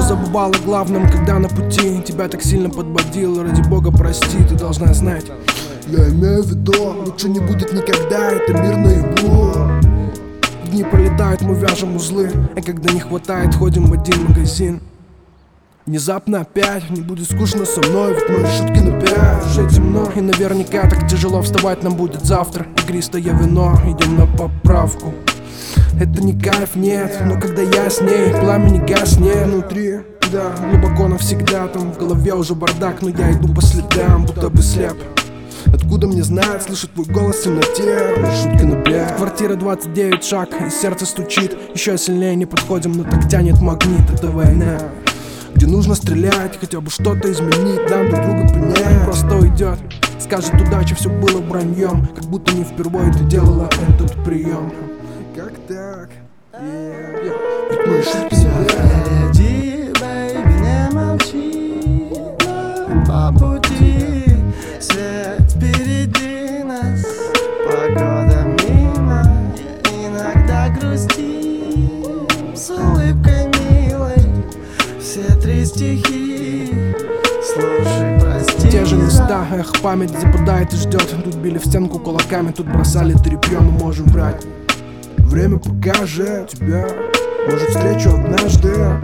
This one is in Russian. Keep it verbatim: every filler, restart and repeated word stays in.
забывал о главном, когда на пути тебя так сильно подбодил. Ради бога прости, ты должна знать. Я имею в виду, лучше не будет никогда, это мир наяву. Дни пролетают, мы вяжем узлы, а когда не хватает, ходим в один магазин. Внезапно опять не будет скучно со мной, ведь мои шутки на пять. Уже темно, и наверняка так тяжело вставать нам будет завтра. Игристое вино, идем на поправку. Это не кайф, нет, но когда я с ней, пламя не гаснет внутри. Да, глубоко навсегда, там в голове уже бардак, но я иду по следам, будто бы слеп. Откуда мне знать, слышать твой голос в темноте, шутки на пять. Квартира двадцать девять, шаг, и сердце стучит. Еще сильнее не подходим, но так тянет магнит. Это война, где нужно стрелять, хотя бы что-то изменить, нам друг друга понять. Просто уйдет, скажет удача, все было враньем, как будто не впервые ты делала этот прием. Как так? Yeah, yeah. Ведь мы шутки Все впереди, бэйби, не молчи. По пути свет впереди нас, погода мимо, иногда грустим. С улыбкой милой все три стихи, слушай, прости. Те же места, эх, память западает и ждет. Тут били в стенку кулаками, тут бросали тряпье, мы можем врать. Время покажет тебя, может, встречу однажды.